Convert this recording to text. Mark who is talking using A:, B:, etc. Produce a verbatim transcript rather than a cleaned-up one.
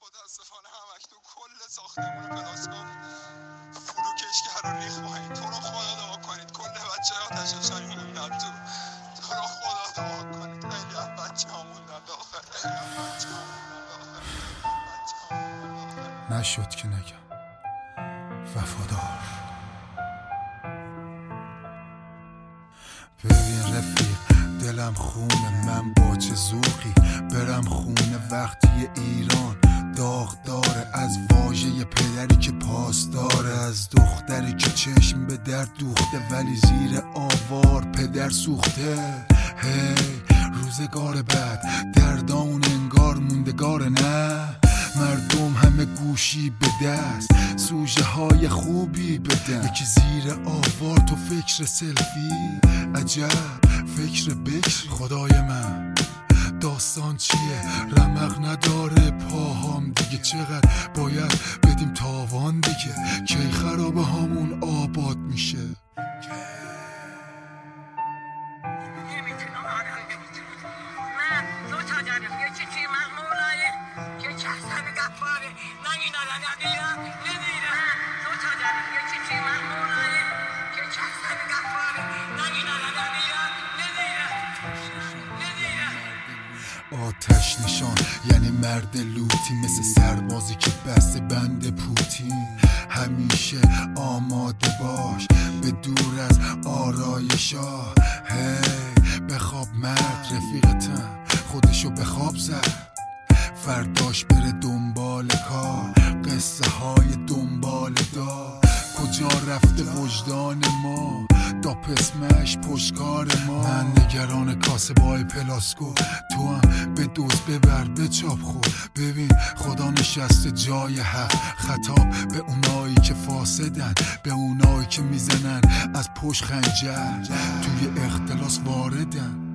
A: متاسفانه همکنون کل ساختمون پلاسکوپ فروکش کرد و ریخت پایین. تو رو خدا دعا کنید، کل بچه ها آتش نشانی موندن تو. تو رو خدا دعا کنید، خیلی از بچه ها موندن داخل، خیلی از بچه ها موندن داخل.
B: نشد که نگم وفادار. ببین رفیق، دلم خونه، من با چه ذوقی برم خونه وقتی ایران داغ داره از واژه پدری که پاس داره، از دختری که چشم به در دوخته ولی زیر آوار پدر سوخته. هی روزگار بعد دردان انگار موندگار، نه مردم همه گوشی به دست سوژه های خوبی بدن. یکی زیر آوار تو فکر سلفی، عجب فکر بکر. خدای من داستان چیه؟ رمق نداره پاهام دیگه، چقدر باید بدیم تاوان دیگه؟ کی خرابه هامون آباد میشه؟ آتش نشان یعنی مرد لوتی، مثل سربازی که بسته بند پوتین. همیشه آماده باش به دور از آرایشا. هی بخواب مرد رفیقتم خودشو به خواب زد، فرداش بره دنبال کار. قصه های دنبال دار کجا رفته وجدان ما؟ داپ اسمش پشتکار ما. من نگران کاسبای پلاسکو، تو هم به دوز ببر به چاپ خور. ببین خدا نشسته جای حق، خطاب به اونایی که فاسدن، به اونایی که میزنن از پشت خنجر توی اختلاس واردن.